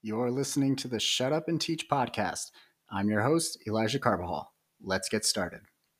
You're listening to the Shut Up and Teach podcast. I'm your host, Elijah Carbajal. Let's get started.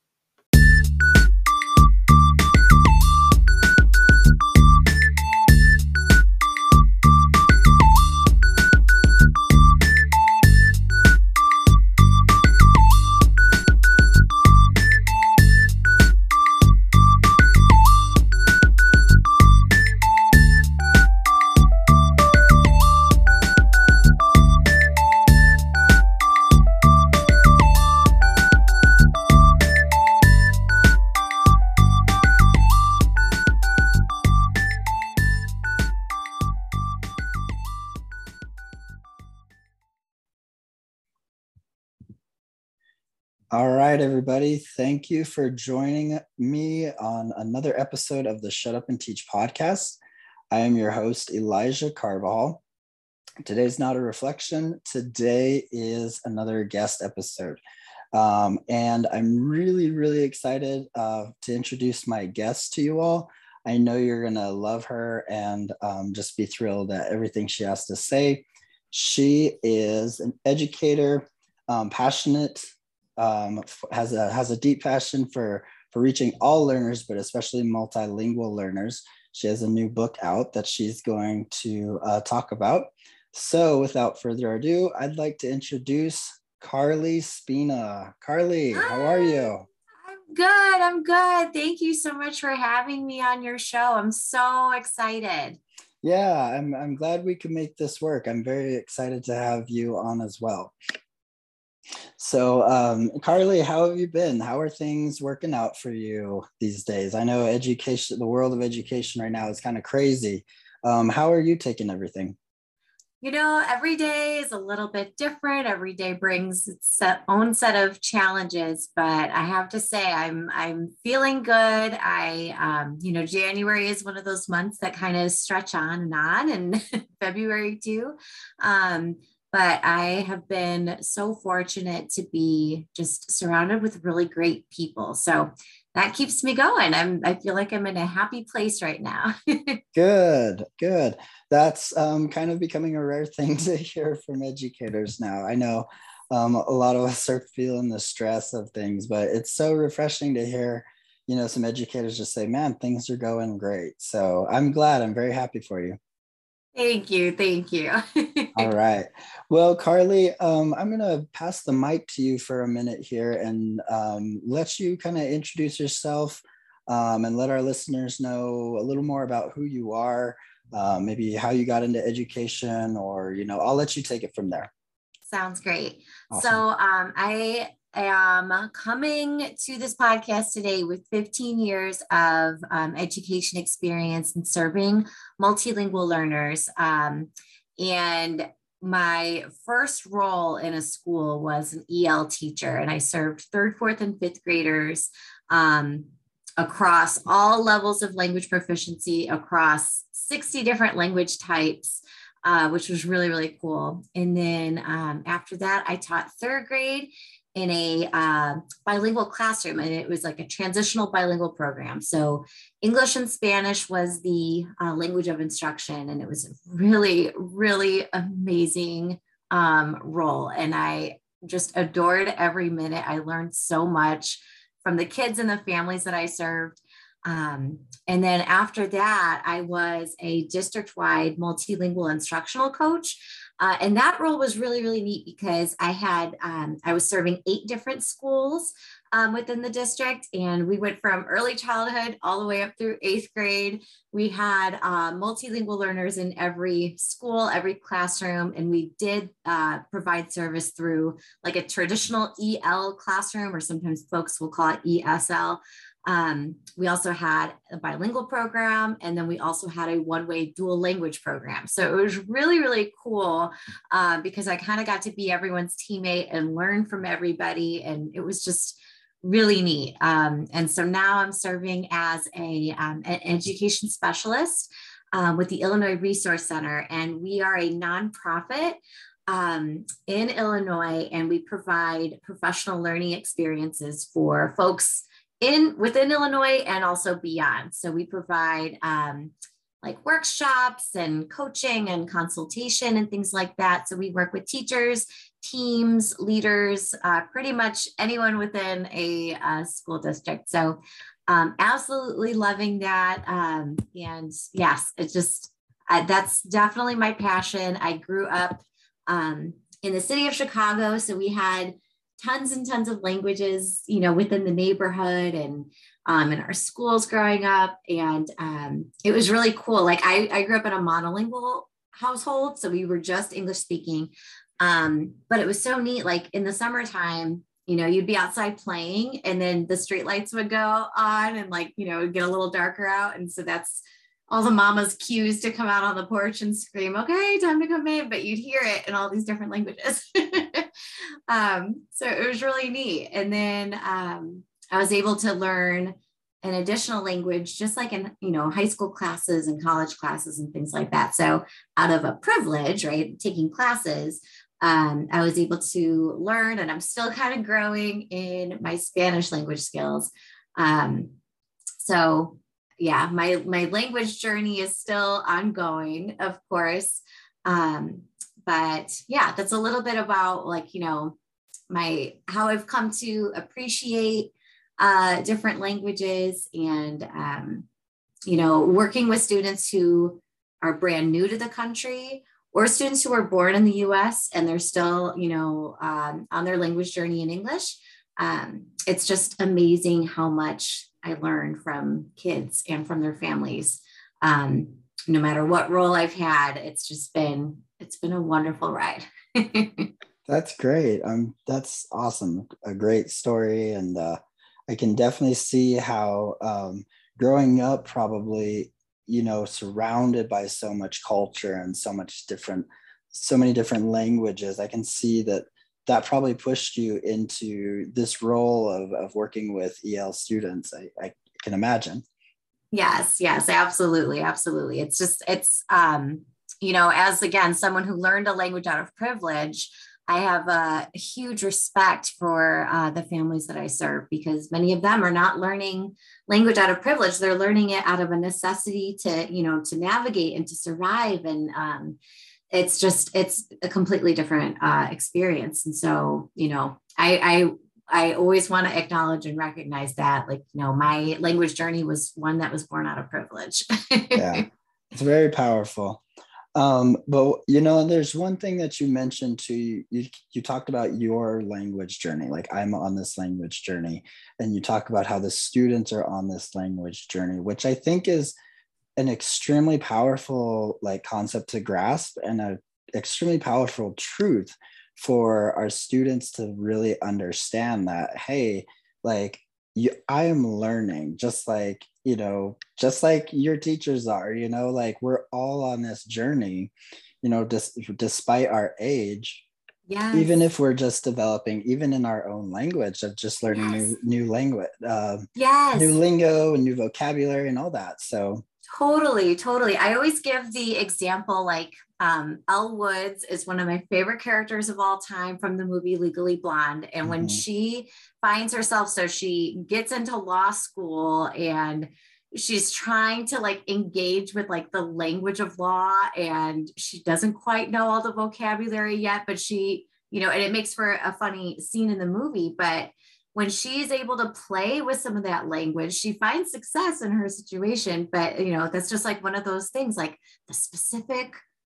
All right, everybody. Thank you for joining me on another episode of the Shut Up and Teach podcast. I am your host, Elijah Carbajal. Today's not a reflection. Today is another guest episode. And I'm really excited to introduce my guest to you all. I know you're going to love her and just be thrilled at everything she has to say. She is an educator, passionate, has a deep passion for reaching all learners, but especially multilingual learners. She has a new book out that she's going to talk about. So without further ado, I'd like to introduce Carly Spina. Carly, how are you? I'm good. Thank you so much for having me on your show. I'm so excited. Yeah, I'm glad we could make this work. I'm very excited to have you on as well. So, Carly, how have you been? How are things working out for you these days? I know education, the world of education right now is kind of crazy. How are you taking everything? You know, every day is a little bit different. Every day brings its own set of challenges, but I have to say I'm feeling good. January is one of those months that kind of stretch on, and February too. But I have been so fortunate to be just surrounded with really great people. So that keeps me going. I feel like I'm in a happy place right now. Good. That's kind of becoming a rare thing to hear from educators now. I know a lot of us are feeling the stress of things, but it's so refreshing to hear, some educators just say, man, things are going great. So I'm glad. I'm very happy for you. Thank you. All right. Well, Carly, I'm going to pass the mic to you for a minute here and let you kind of introduce yourself and let our listeners know a little more about who you are, maybe how you got into education, or, I'll let you take it from there. Sounds great. Awesome. So I am coming to this podcast today with 15 years of education experience in serving multilingual learners. And my first role in a school was an EL teacher, and I served third, fourth, and fifth graders across all levels of language proficiency, across 60 different language types, which was really cool. And then after that, I taught third grade in a bilingual classroom, and it was like a transitional bilingual program. So English and Spanish was the language of instruction, and it was a really amazing role. And I just adored every minute. I learned so much from the kids and the families that I served. And then after that, I was a district-wide multilingual instructional coach. And that role was really neat because I was serving 8 different schools within the district, and we went from early childhood all the way up through 8th grade. We had multilingual learners in every school, every classroom, and we did provide service through like a traditional EL classroom, or sometimes folks will call it ESL. We also had a bilingual program, and then we also had a one-way dual language program. So it was really cool because I kind of got to be everyone's teammate and learn from everybody. And it was just really neat. And so now I'm serving as an education specialist with the Illinois Resource Center. And we are a nonprofit in Illinois, and we provide professional learning experiences for folks within Illinois and also beyond. So we provide like workshops and coaching and consultation and things like that. So we work with teachers, teams, leaders, pretty much anyone within a school district. So absolutely loving that. And yes, it's just, that's definitely my passion. I grew up in the city of Chicago. So we had tons and tons of languages, you know, within the neighborhood and in our schools growing up. And it was really cool. Like I grew up in a monolingual household. So we were just English speaking. But it was so neat. Like in the summertime, you know, you'd be outside playing and then the street lights would go on and like, you know, it'd get a little darker out. And so that's all the mama's cues to come out on the porch and scream, okay, time to come in, but you'd hear it in all these different languages. So it was really neat. And then I was able to learn an additional language, just like in, you know, high school classes and college classes and things like that. So out of a privilege, right, taking classes, I was able to learn, and I'm still kind of growing in my Spanish language skills. So yeah, my language journey is still ongoing, of course. But yeah, that's a little bit about like, you know, how I've come to appreciate different languages and, you know, working with students who are brand new to the country or students who were born in the US and they're still, you know, on their language journey in English. It's just amazing how much I learned from kids and from their families. No matter what role I've had, it's been a wonderful ride. That's great. That's awesome. A great story. And I can definitely see how growing up probably, you know, surrounded by so much culture and so many different languages, I can see that probably pushed you into this role of working with EL students. I can imagine. Yes, absolutely. It's you know, as again, someone who learned a language out of privilege, I have a huge respect for the families that I serve because many of them are not learning language out of privilege. They're learning it out of a necessity to, you know, to navigate and to survive. And it's a completely different experience. And so, you know, I always want to acknowledge and recognize that, like, you know, my language journey was one that was born out of privilege. Yeah, it's very powerful. But you know, there's one thing that you mentioned too. You talked about your language journey, like I'm on this language journey, and you talk about how the students are on this language journey, which I think is an extremely powerful like concept to grasp and an extremely powerful truth for our students to really understand that, hey, like I am learning just like, you know, just like your teachers are, you know, like we're all on this journey, you know, despite our age. Yes. Even if we're just developing, even in our own language of just learning yes. new language, yes. new lingo and new vocabulary and all that. So Totally. I always give the example, like Elle Woods is one of my favorite characters of all time from the movie Legally Blonde. And when she finds herself, so she gets into law school and she's trying to like engage with like the language of law and she doesn't quite know all the vocabulary yet, but she, you know, and it makes for a funny scene in the movie, but when she's able to play with some of that language, she finds success in her situation. But, you know, that's just like one of those things, like the specific,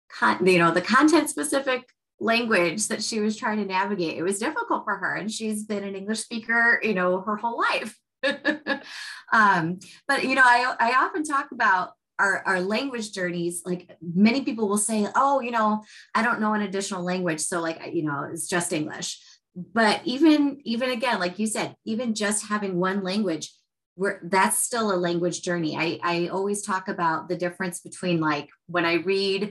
the content specific language that she was trying to navigate. It was difficult for her. And she's been an English speaker, you know, her whole life. But, you know, I often talk about our language journeys. Like many people will say, oh, you know, I don't know an additional language. So like, you know, it's just English. But even again, like you said, even just having one language, that's still a language journey. I always talk about the difference between like when I read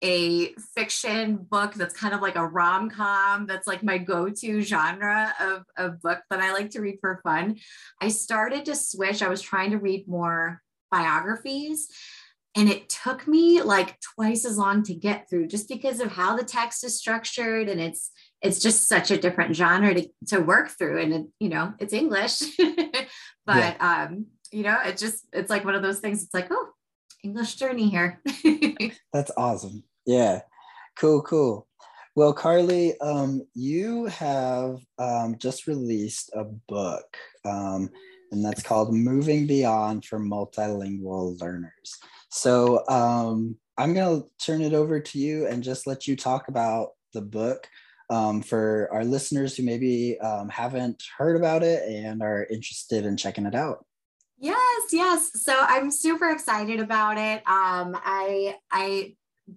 a fiction book that's kind of like a rom-com, that's like my go-to genre of book that I like to read for fun. I started to switch. I was trying to read more biographies. And it took me like twice as long to get through just because of how the text is structured. And it's just such a different genre to work through. And, you know, it's English, but, you know, it's like one of those things. It's like, oh, English journey here. That's awesome. Yeah. Cool. Well, Carly, you have just released a book, and that's called Moving Beyond for Multilingual Learners. So I'm going to turn it over to you and just let you talk about the book for our listeners who maybe haven't heard about it and are interested in checking it out. Yes. So I'm super excited about it. I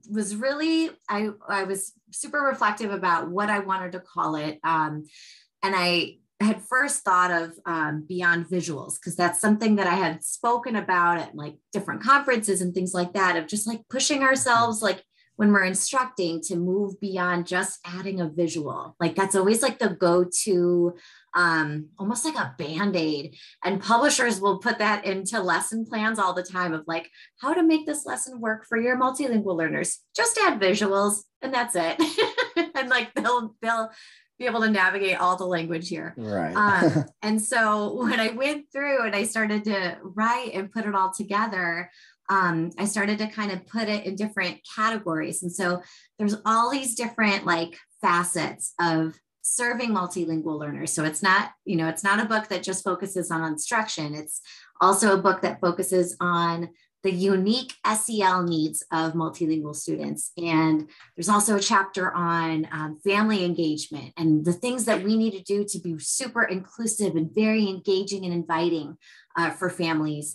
was super reflective about what I wanted to call it. And I had first thought of beyond visuals, because that's something that I had spoken about at like different conferences and things like that, of just like pushing ourselves, like when we're instructing, to move beyond just adding a visual. Like that's always like the go-to, almost like a Band-Aid. And publishers will put that into lesson plans all the time of like, how to make this lesson work for your multilingual learners. Just add visuals and that's it. And like they'll be able to navigate all the language here. Right. And so when I went through and I started to write and put it all together, I started to kind of put it in different categories. And so there's all these different like facets of serving multilingual learners. So it's not a book that just focuses on instruction. It's also a book that focuses on the unique SEL needs of multilingual students. And there's also a chapter on family engagement and the things that we need to do to be super inclusive and very engaging and inviting for families.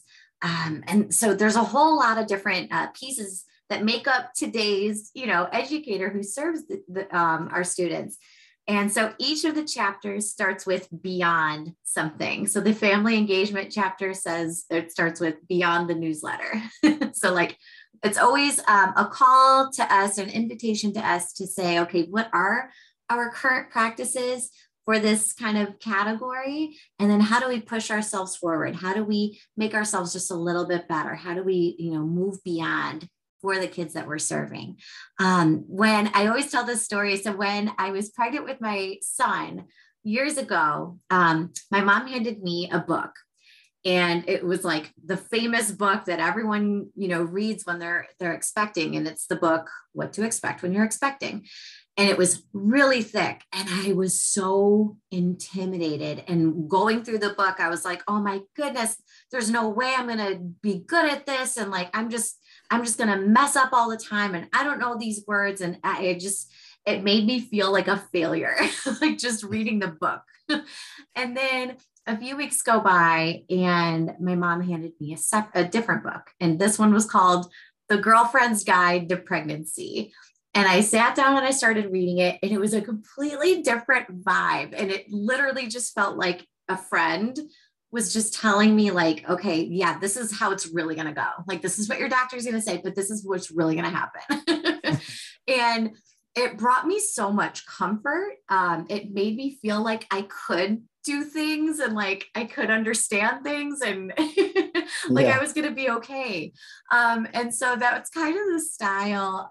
And so there's a whole lot of different pieces that make up today's, educator who serves our students. And so each of the chapters starts with beyond something. So the family engagement chapter it starts with beyond the newsletter. So like, it's always a call to us, an invitation to us to say, okay, what are our current practices for this kind of category? And then how do we push ourselves forward? How do we make ourselves just a little bit better? How do we, move beyond for the kids that we're serving? When I always tell this story, so when I was pregnant with my son years ago, my mom handed me a book. And it was like the famous book that everyone, reads when they're expecting. And it's the book, What to Expect When You're Expecting. And it was really thick. And I was so intimidated. And going through the book, I was like, oh my goodness, there's no way I'm going to be good at this. And like, I'm just going to mess up all the time. And I don't know these words. And it made me feel like a failure, like just reading the book. And then a few weeks go by and my mom handed me a different book. And this one was called The Girlfriend's Guide to Pregnancy. And I sat down and I started reading it, and it was a completely different vibe. And it literally just felt like a friend was just telling me like, okay, yeah, this is how it's really going to go. Like, this is what your doctor's going to say, but this is what's really going to happen. And it brought me so much comfort. It made me feel like I could do things and like I could understand things and like I was going to be okay. And so that's kind of the style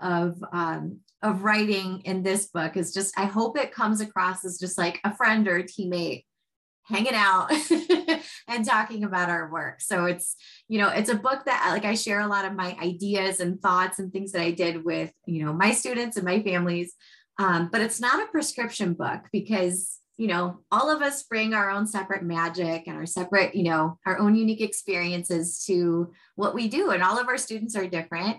of writing in this book, is just, I hope it comes across as just like a friend or a teammate hanging out and talking about our work. So it's, it's a book that like I share a lot of my ideas and thoughts and things that I did with, my students and my families. But it's not a prescription book because, all of us bring our own separate magic and our separate, our own unique experiences to what we do. And all of our students are different.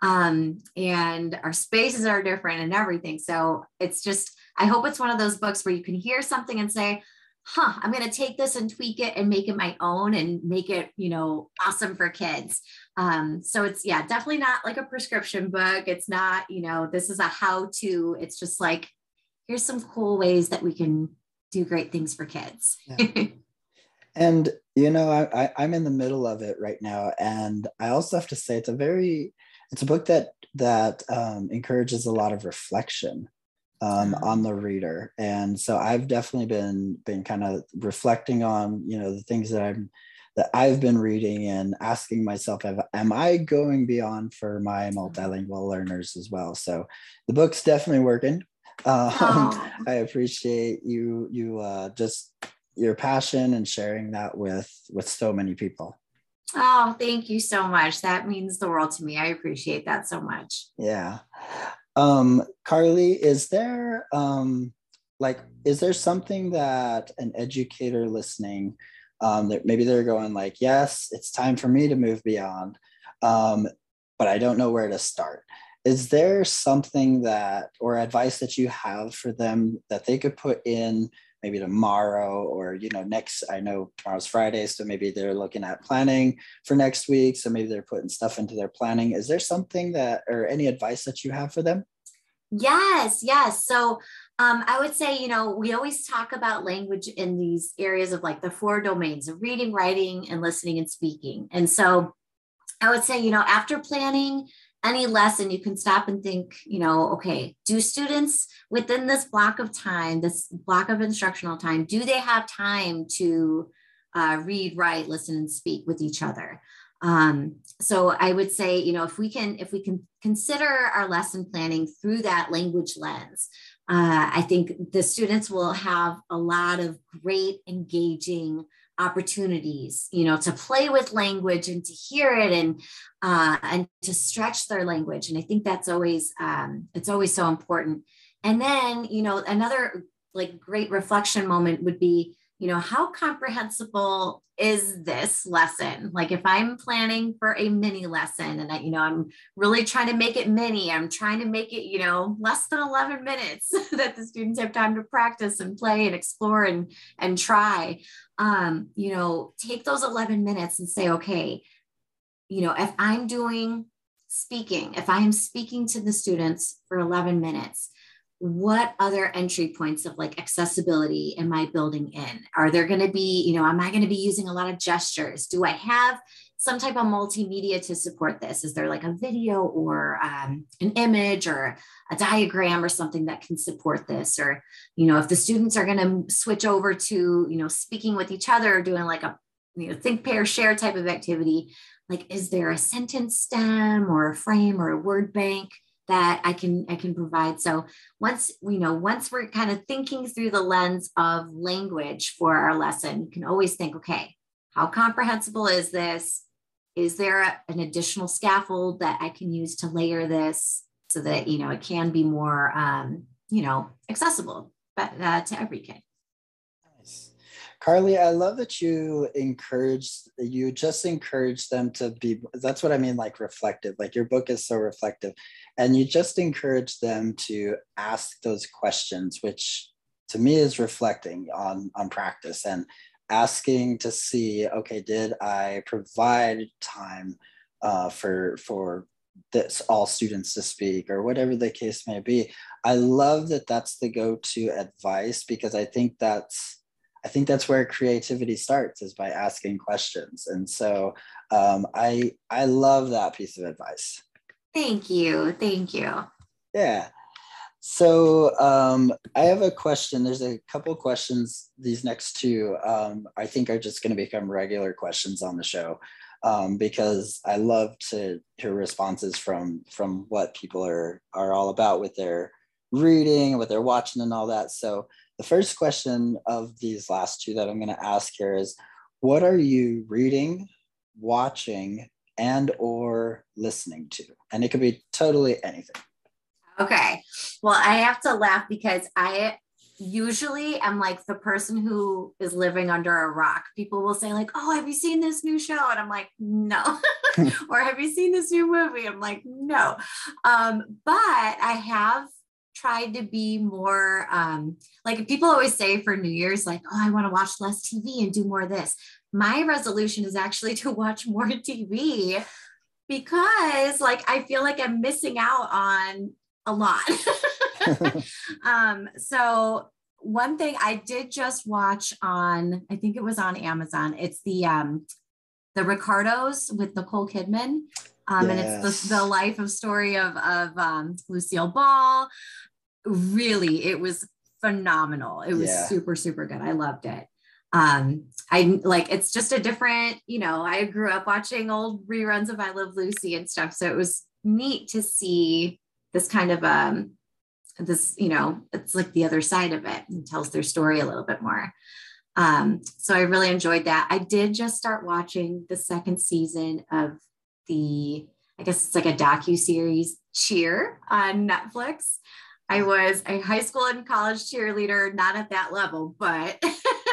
And our spaces are different and everything. So it's just, I hope it's one of those books where you can hear something and say, I'm going to take this and tweak it and make it my own and make it, awesome for kids. So it's, definitely not like a prescription book. It's not, this is a how-to. It's just like, here's some cool ways that we can do great things for kids. Yeah. And, I'm in the middle of it right now. And I also have to say, it's a book that encourages a lot of reflection on the reader. And so I've definitely been kind of reflecting on, the things that I've been reading and asking myself, am I going beyond for my multilingual learners as well? So the book's definitely working. I appreciate you just your passion and sharing that with so many people. Oh, thank you so much. That means the world to me. I appreciate that so much. Yeah. Carly, is there something that an educator listening, that maybe they're going like, yes, it's time for me to move beyond, um, but I don't know where to start. Is there something that, or advice that you have for them that they could put in maybe tomorrow, or, next, I know tomorrow's Friday, so maybe they're looking at planning for next week. So maybe they're putting stuff into their planning. Is there something that, or any advice that you have for them? Yes, yes. So I would say, we always talk about language in these areas of like the four domains of reading, writing, and listening and speaking. And so I would say, after planning any lesson, you can stop and think, okay, do students within this block of time, this block of instructional time, do they have time to read, write, listen, and speak with each other? So I would say, if we can consider our lesson planning through that language lens, I think the students will have a lot of great engaging opportunities, to play with language and to hear it and to stretch their language. And I think that's always it's always so important. And then, another like great reflection moment would be, how comprehensible is this lesson? Like if I'm planning for a mini lesson and I'm really trying to make it mini, I'm trying to make it, less than 11 minutes that the students have time to practice and play and explore and try, take those 11 minutes and say, okay, if I'm doing speaking, if I am speaking to the students for 11 minutes, what other entry points of like accessibility am I building in? Are there going to be, am I going to be using a lot of gestures? Do I have some type of multimedia to support this? Is there like a video or an image or a diagram or something that can support this? Or, if the students are going to switch over to, speaking with each other, or doing like a, think, pair, share type of activity, like, is there a sentence stem or a frame or a word bank that I can provide? So once we're kind of thinking through the lens of language for our lesson, you can always think, okay, how comprehensible is this? Is there an additional scaffold that I can use to layer this so that, it can be more, accessible to every kid? Nice. Carly, I love that you just encourage them to be, that's what I mean, like reflective, like your book is so reflective, and you just encourage them to ask those questions, which to me is reflecting on practice and asking to see, okay, did I provide time for this all students to speak, or whatever the case may be. I love that that's the go-to advice, because I think that's where creativity starts, is by asking questions. And so I love that piece of advice. Thank you. Thank you. Yeah. So I have a question. There's a couple questions. These next two, I think, are just going to become regular questions on the show, because I love to hear responses from what people are all about with their reading and what they're watching and all that. So the first question of these last two that I'm going to ask here is, what are you reading, watching, and or listening to? And it could be totally anything. Okay. Well, I have to laugh because I usually am like the person who is living under a rock. People will say like, "Oh, have you seen this new show?" And I'm like, "No." Or "Have you seen this new movie?" I'm like, "No." But I have tried to be more like people always say for New Year's, like, "Oh, I want to watch less TV and do more of this." My resolution is actually to watch more TV, because like I feel like I'm missing out on a lot. So one thing I did just watch on, I think it was on Amazon. It's the Ricardos with Nicole Kidman. And it's the Yes. life of story of Lucille Ball. Really, it was phenomenal. It was Yeah. super, super good. I loved it. I like, it's just a different, I grew up watching old reruns of I Love Lucy and stuff. So it was neat to see this kind of it's like the other side of it, and tells their story a little bit more. So I really enjoyed that. I did just start watching the second season of I guess it's like a docu-series, Cheer on Netflix. I was a high school and college cheerleader, not at that level, but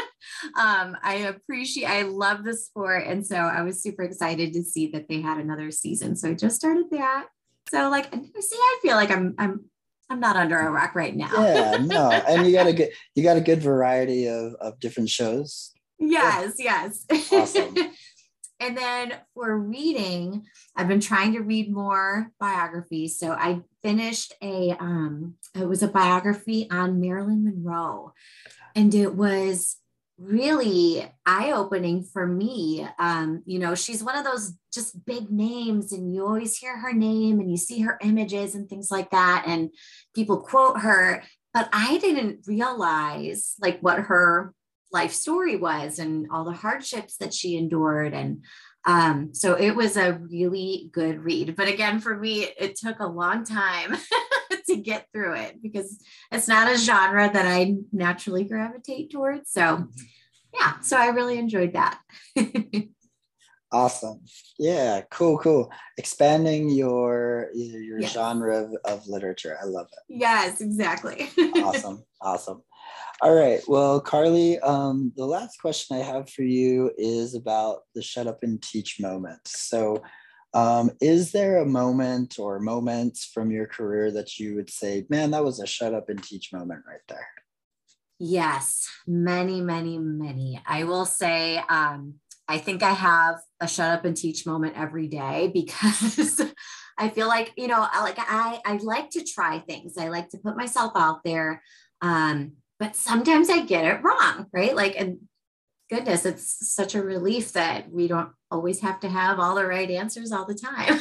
I love the sport. And so I was super excited to see that they had another season. So I just started that. So like, see, I feel like I'm not under a rock right now. Yeah, no. And you got a good variety of different shows. Yes, yes. Awesome. And then for reading, I've been trying to read more biographies. So I finished it was a biography on Marilyn Monroe. And it was really eye-opening for me. She's one of those just big names, and you always hear her name and you see her images and things like that. And people quote her, but I didn't realize like what her life story was and all the hardships that she endured. And so it was a really good read. But again, for me, it took a long time to get through it because it's not a genre that I naturally gravitate towards. So yeah, so I really enjoyed that. Awesome. Yeah, cool. Expanding your Yes. genre of literature. I love it. Yes, exactly. Awesome. All right. Well, Carly, the last question I have for you is about the shut up and teach moment. So, is there a moment or moments from your career that you would say, man, that was a shut up and teach moment right there? Yes, many, many, many. I will say, I think I have a shut up and teach moment every day because I feel like, I like to try things. I like to put myself out there. But sometimes I get it wrong, right? Like, and goodness, it's such a relief that we don't always have to have all the right answers all the time.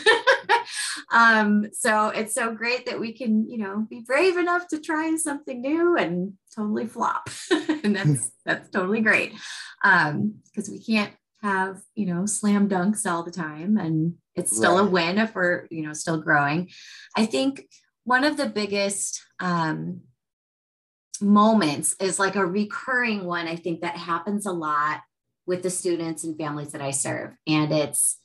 So it's so great that we can, be brave enough to try something new and totally flop. And that's totally great. Because we can't have, slam dunks all the time. And it's still a win if we're, still growing. I think one of the biggest moments is like a recurring one. I think that happens a lot with the students and families that I serve. And it's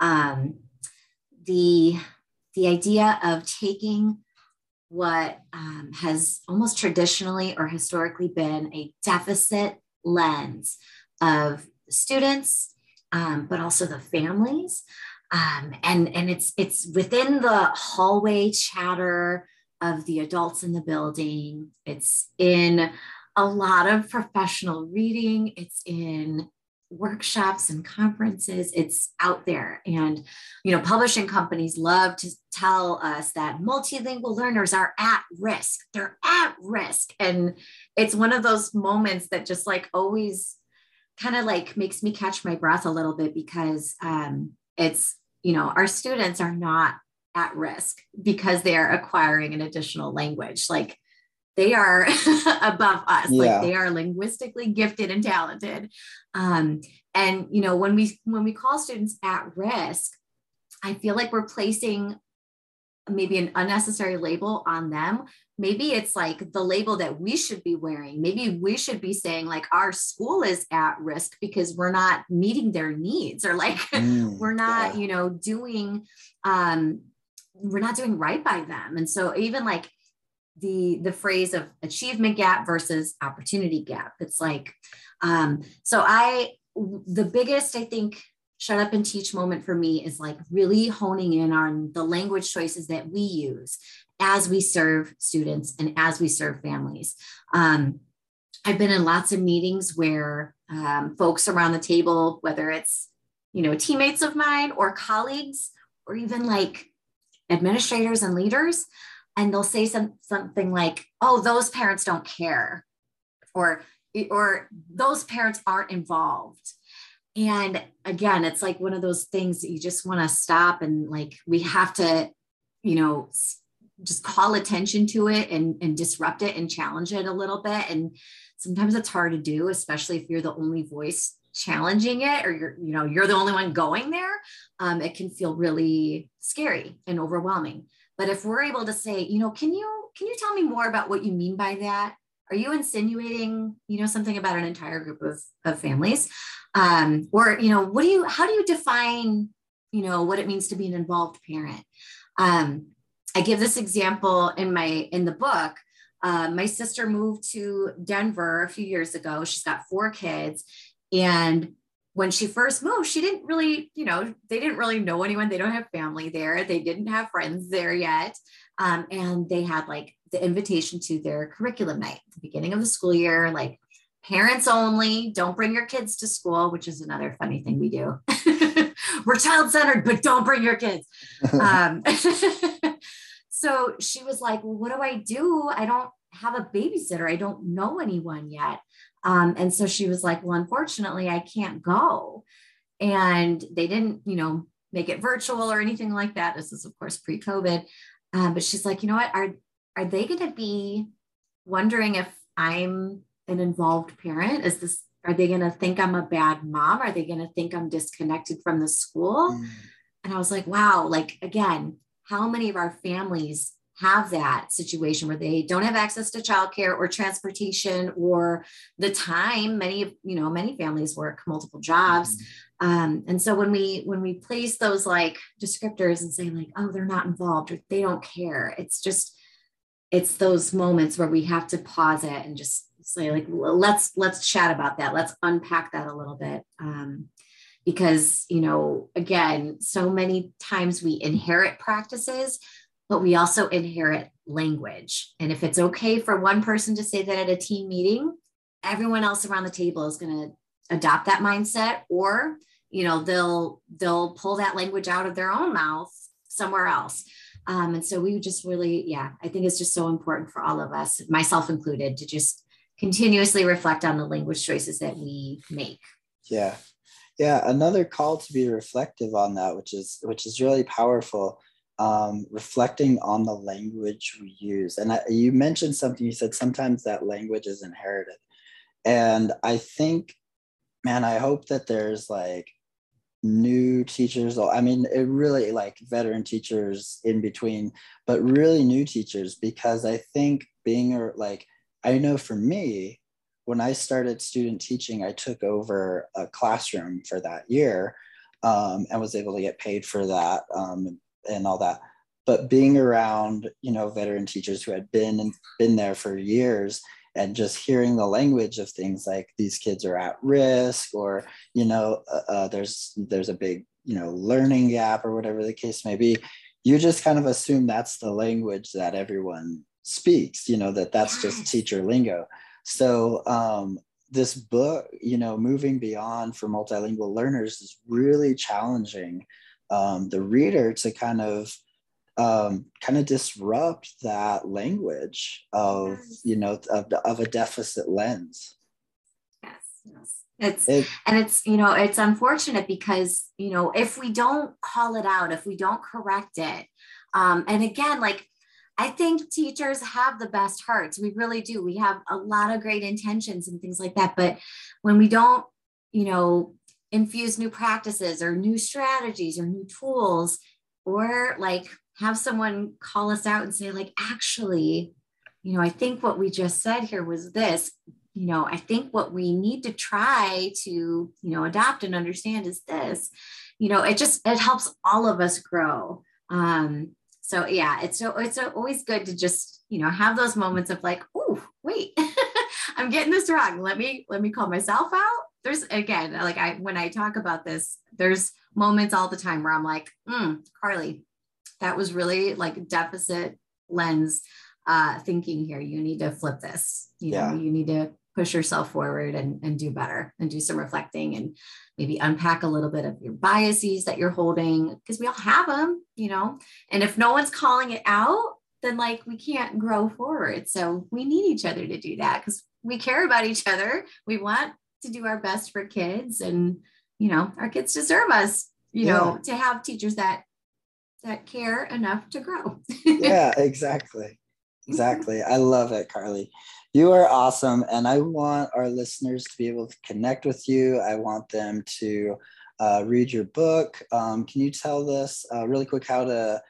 the idea of taking what has almost traditionally or historically been a deficit lens of the students, but also the families. And it's within the hallway chatter of the adults in the building. It's in a lot of professional reading. It's in workshops and conferences. It's out there. And, publishing companies love to tell us that multilingual learners are at risk. They're at risk. And it's one of those moments that just like always kind of like makes me catch my breath a little bit because it's, our students are not at risk because they're acquiring an additional language. Like they are above us. Yeah. Like they are linguistically gifted and talented. And when we call students at risk, I feel like we're placing maybe an unnecessary label on them. Maybe it's like the label that we should be wearing. Maybe we should be saying like our school is at risk because we're not meeting their needs, or like we're not, doing we're not doing right by them. And so even like the phrase of achievement gap versus opportunity gap, it's like, the biggest, I think, shut up and teach moment for me is like really honing in on the language choices that we use as we serve students and as we serve families. I've been in lots of meetings where folks around the table, whether it's, teammates of mine or colleagues, or even like administrators and leaders, and they'll say something like, oh, those parents don't care, or those parents aren't involved. And again, it's like one of those things that you just want to stop, and like we have to, just call attention to it and disrupt it and challenge it a little bit. And sometimes it's hard to do, especially if you're the only voice challenging it, or you're the only one going there. It can feel really scary and overwhelming. But if we're able to say, can you tell me more about what you mean by that? are you insinuating, something about an entire group of families? Or, how do you define, what it means to be an involved parent? I give this example in the book. My sister moved to Denver a few years ago. She's got 4 kids. And when she first moved, she didn't really, they didn't really know anyone. They don't have family there. They didn't have friends there yet. And they had like the invitation to their curriculum night at the beginning of the school year, like parents only, don't bring your kids to school, which is another funny thing we do. We're child-centered, but don't bring your kids. So she was like, well, what do I do? I don't have a babysitter. I don't know anyone yet. And so she was like, well, unfortunately, I can't go. And they didn't, make it virtual or anything like that. This is, of course, pre-COVID. But she's like, you know what? Are they going to be wondering if I'm an involved parent? Are they going to think I'm a bad mom? Are they going to think I'm disconnected from the school? And I was like, wow, like, again, how many of our families have that situation where they don't have access to childcare or transportation or the time? Many families work multiple jobs. And so when we place those like descriptors and say like, oh, they're not involved or they don't care, it's those moments where we have to pause it and just say like, well, let's chat about that. Let's unpack that a little bit. Because, again, so many times we inherit practices, but we also inherit language. And if it's okay for one person to say that at a team meeting, everyone else around the table is going to adopt that mindset, or, they'll pull that language out of their own mouth somewhere else. And so we just really, I think it's just so important for all of us, myself included, to just continuously reflect on the language choices that we make. Yeah, another call to be reflective on that, which is really powerful. Reflecting on the language we use. And you mentioned something, you said sometimes that language is inherited. And I think, man, I hope that there's like new teachers, I mean, it really like veteran teachers in between, but really new teachers, because I think I know for me, when I started student teaching, I took over a classroom for that year and was able to get paid for that and all that. But being around, veteran teachers who had been there for years, and just hearing the language of things like these kids are at risk, or, there's a big, learning gap, or whatever the case may be, you just kind of assume that's the language that everyone speaks, that's just teacher lingo. So this book, Moving Beyond for Multilingual Learners, is really challenging the reader to kind of disrupt that language of a deficit lens. Yes. It's unfortunate because, if we don't call it out, if we don't correct it, and again, like, I think teachers have the best hearts. We really do. We have a lot of great intentions and things like that. But when we don't, infuse new practices or new strategies or new tools, or like have someone call us out and say like, actually, I think what we just said here was this, I think what we need to try to, adopt and understand is this, it helps all of us grow. So it's always good to just, have those moments of like, oh, wait, I'm getting this wrong. Let me call myself out. There's, again, like when I talk about this, there's moments all the time where I'm like, Carly, that was really like deficit lens thinking here. You need to flip this, you need to push yourself forward and do better and do some reflecting and maybe unpack a little bit of your biases that you're holding, because we all have them, and if no one's calling it out, then like we can't grow forward. So we need each other to do that because we care about each other. We want to do our best for kids, and, our kids deserve us, to have teachers that care enough to grow. Yeah, exactly. I love it, Carly. You are awesome. And I want our listeners to be able to connect with you. I want them to read your book. Can you tell us really quick how to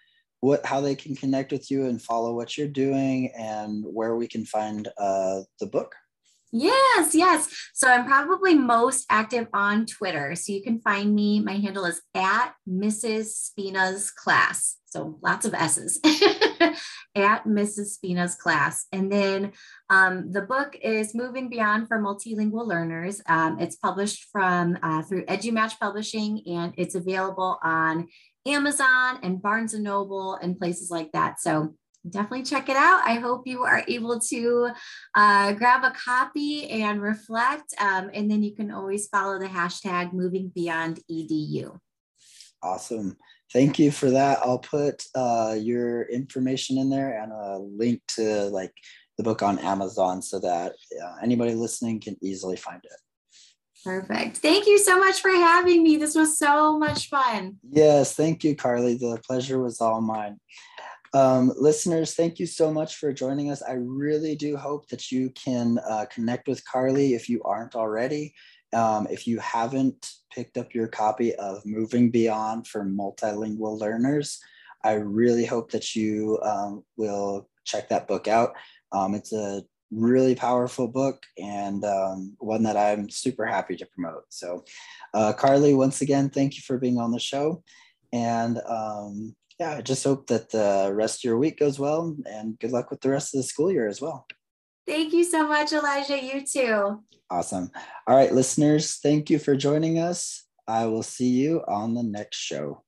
how they can connect with you and follow what you're doing, and where we can find the book. Yes. So I'm probably most active on Twitter. So you can find me. My handle is at Mrs. Spina's Class. So lots of S's at Mrs. Spina's Class. And then the book is Moving Beyond for Multilingual Learners. It's published through EduMatch Publishing, and it's available on Amazon and Barnes and Noble and places like that. So definitely check it out. I hope you are able to grab a copy and reflect. And then you can always follow the hashtag Moving Beyond EDU. Awesome. Thank you for that. I'll put your information in there and a link to like the book on Amazon so that anybody listening can easily find it. Perfect. Thank you so much for having me. This was so much fun. Yes, thank you, Carly. The pleasure was all mine. Listeners, thank you so much for joining us. I really do hope that you can connect with Carly if you aren't already. If you haven't picked up your copy of Moving Beyond for Multilingual Learners, I really hope that you will check that book out. It's a really powerful book, and one that I'm super happy to promote. So Carly, once again, thank you for being on the show. And I just hope that the rest of your week goes well, and good luck with the rest of the school year as well. Thank you so much, Elijah. You too. Awesome. All right, listeners, thank you for joining us. I will see you on the next show.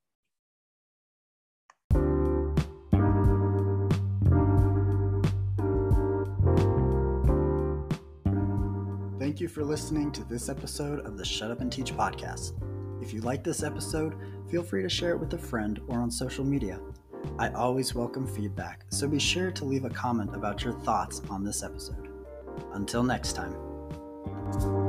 Thank you for listening to this episode of the Shut Up and Teach podcast. If you like this episode, feel free to share it with a friend or on social media. I always welcome feedback, so be sure to leave a comment about your thoughts on this episode. Until next time.